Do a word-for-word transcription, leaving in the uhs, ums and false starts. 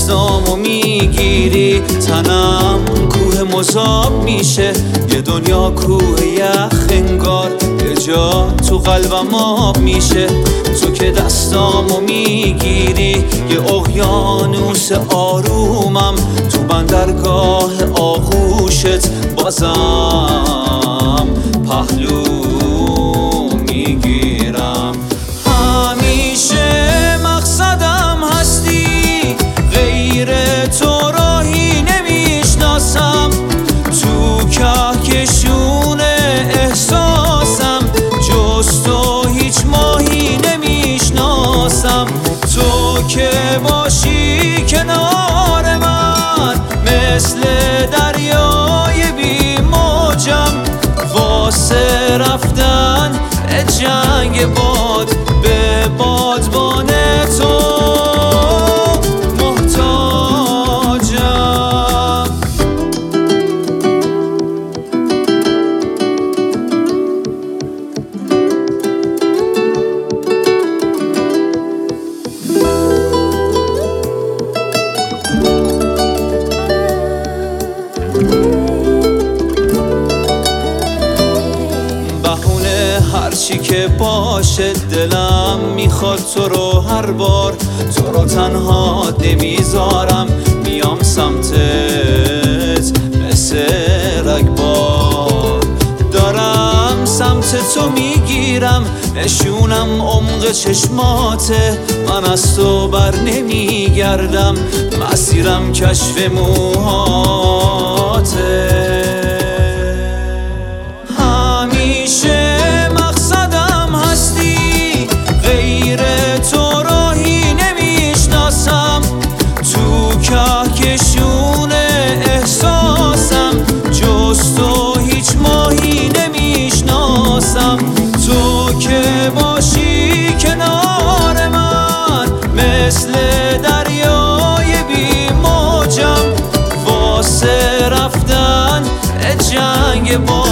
دستامو میگیری تنم کوه مذاب میشه، یه دنیا کوه یخ انگار، یه جا تو قلبم آب میشه. تو که دستامو میگیری یه اقیانوس آرومم، تو بندرگاه آغوشت بازم پهلو میگیرم. همیشه مقصدم هستی، غیر تو راهی نمیشناسم، تو کهکشون احساسم، جز تو هیچ ماهی نمیشناسم. تو که باشی کنار من مثل دریای بی موجم، واسه رفتن جنگ باد به بادبان تو محتاجم. هرچی که باشه دلم میخواد تو رو، هر بار تو رو تنها نمیذارم، میام سمتت مثل رگبار، دارم سمت تو میگیرم، نشونم عمق چشماته، من از تو بر نمیگردم، مسیرم کشف موهاته. همیشه کهکشون احساسم، جز تو هیچ ماهی نمیشناسم. تو که باشی کنار من مثل دریای بی موجم، واسه رفتن جنگ با